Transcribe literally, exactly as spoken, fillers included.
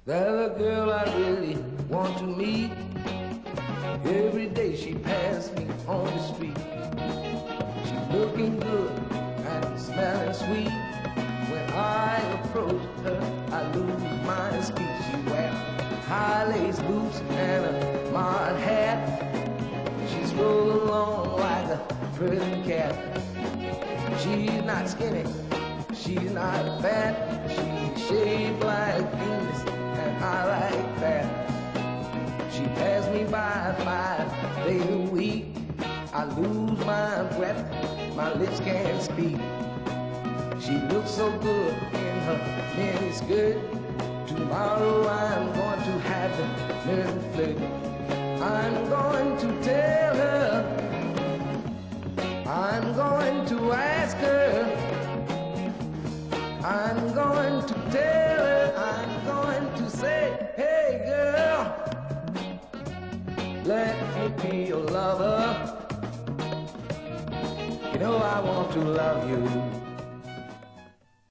There's a girl I really want to meet. Every day she passed me on the street. She's looking good and smelling sweet. When I approach her, I lose my speech. She wears high-lace boots and a mod hat. She's rolling along like a pretty cat. She's not skinny, she's not fat. She's shaped like Venus, and I like that. She passed me by five days a week. I lose my breath, my lips can't speak. She looks so good in her mini skirt. Tomorrow I'm going to have the nerve to flirt. I'm going to tell her, I'm going to ask her, I'm going to tell her, I'm going to say, hey girl, let me be your lover. You know I want to love you.